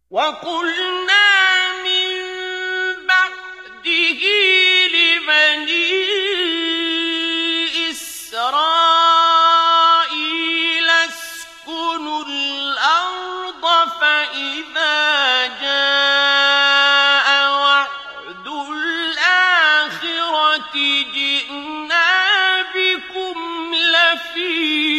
وَقُلْنَا مِن بَعْدِهِ لِبَنِي إِسْرَائِيلَ اسْكُنُوا الْأَرْضَ فَإِذَا جَاءَ وَعْدُ الْآخِرَةِ جِئْنَا بِكُمْ لَفِيفًا